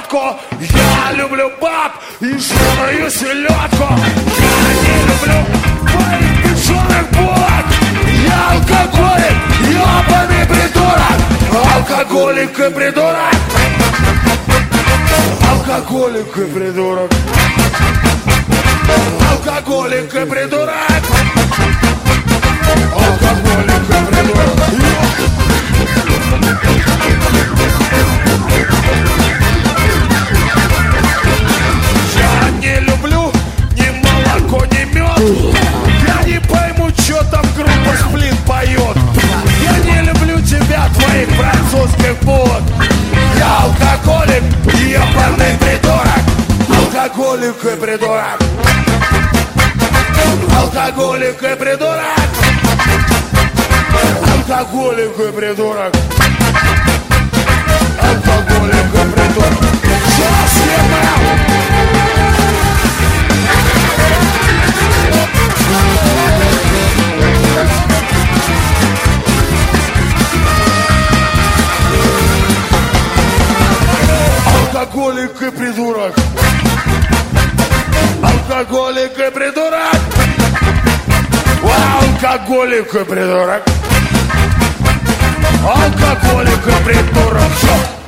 селедку. Я люблю баб и жирную селедку. Я не люблю твоих печеных булок. Я алкоголик, ебаный придурок. Алкоголик и придурок. Алкоголик и придурок. Алкоголик и придурок. Алкоголик и придурок. Я не люблю ни молоко, ни мед. Я не пойму, что там группа Сплин поет. Я не люблю тебя, твоих французских булок. Я алкоголик, ебаный придурок. Алкоголик и придурок. Алкоголик и придурок. Алкоголик и придурок. Алкоголик и придурок. Сейчас алкоголик и придурок. Алкоголик и придурок. Алкоголик и придурок. Алкоголик и придурок.